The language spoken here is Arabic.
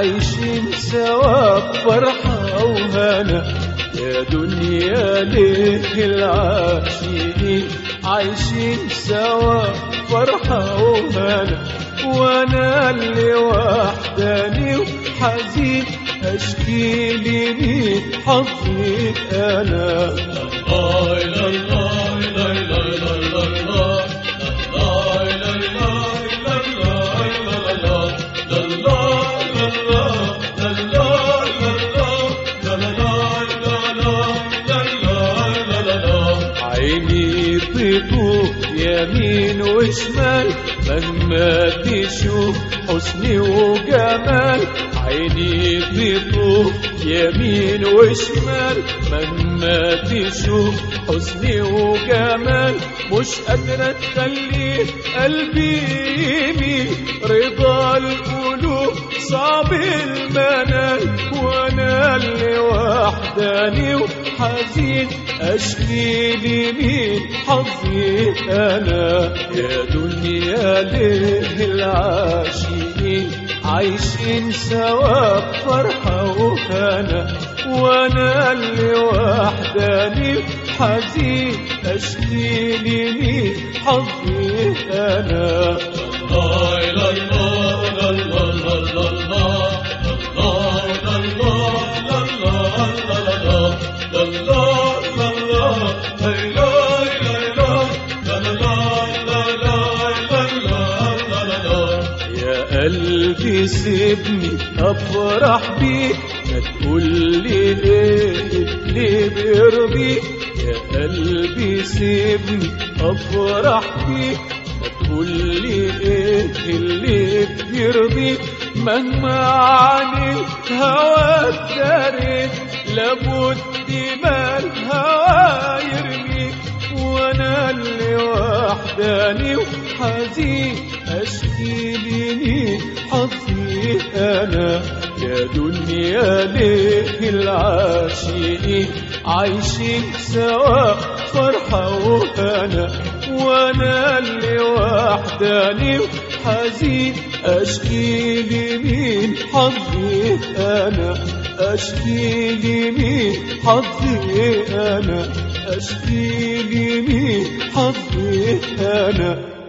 عايشين سوا بفرحة وهنا، يا دنيا ليه العاشقين عايشين سوا بفرحة وهنا، وانا اللي وحداني وحزين اشكي لي مين حظي انا. عيني تطوف يمين وشمال مهما تشوف حسني وجمال، عيني تطوف يمين وشمال مهما تشوف حسني وجمال، مش قادرة تخلي قلبي يميل، رضا القلوب صعب المنال، وانا اللي وحداني وحزين اشكي لي مين حظي انا. يا دنيا ليه العاشقين عايشين سوا بفرحة وهنا، وانا اللي وحداني حزين اشكي لي مين حظي انا. قلبي سيبني افرح بيك، ما تقولي ليه بيرضيك، يا قلبي سيبني افرح بيك، ما تقولي ايه اللي بيرضيك، مهما عن الهوى داريت لابد ما الهوى يرميك، وانا اللي وحداني وحزين اشكي لي حظي انا. يا دنيا ليه العاشقين عايشين سوا فرحة وهنا، وانا اللي وحداني وحزين اشكي لي مين حظي انا، اشكي لي مين حظي انا، اشكي لي مين حظي انا.